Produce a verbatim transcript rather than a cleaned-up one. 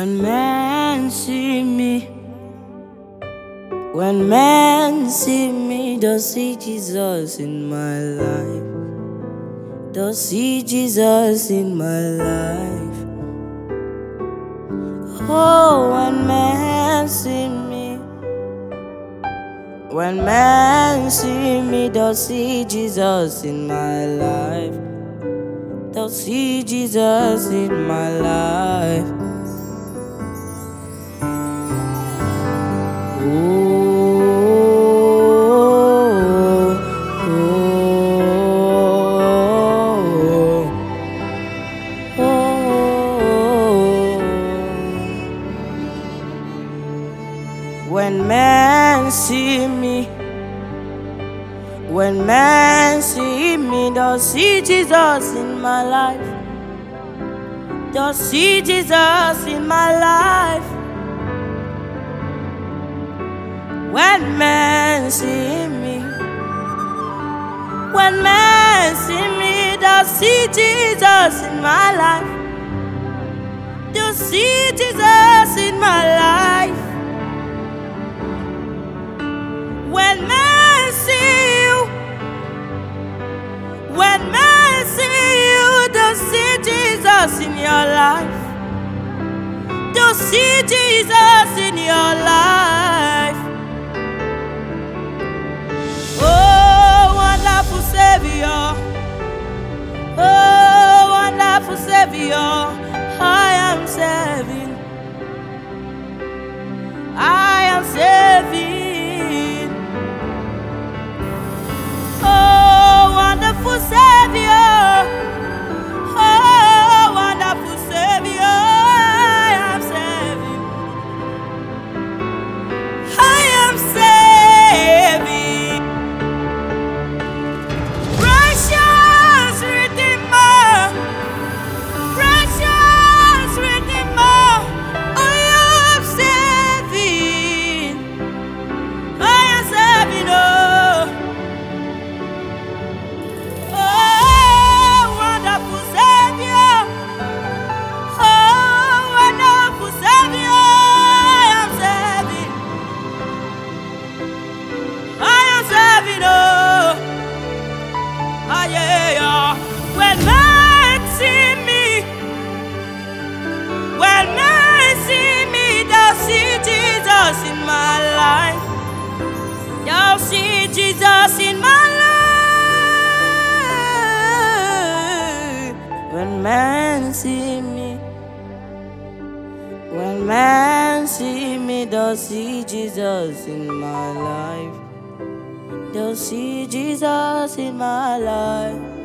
When men see me, when men see me, they'll see Jesus in my life. They'll see Jesus in my life. Oh, when men see me, when men see me, they'll see Jesus in my life. They'll see Jesus in my life. Oh, oh, oh, oh. When men see me, when men see me, they'll see Jesus in my life. They'll see Jesus in my life. When men see me, when men see me, they'll see Jesus in my life. They'll see Jesus in my life. When men see you, when men see you, they'll see Jesus in your life. They'll see Jesus in your life. Oh, wonderful Savior. Oh, wonderful Savior. I am saving. I am saving. Oh, wonderful Savior. Oh, wonderful Savior. I am saving. I am saving. Precious Redeemer. Precious Redeemer. I am saving. I am saving. Oh. When men see me, when men see me, they'll see Jesus in my life. They'll see Jesus in my life. When men see me, when men see me, they'll see Jesus in my life. They'll see Jesus in my life.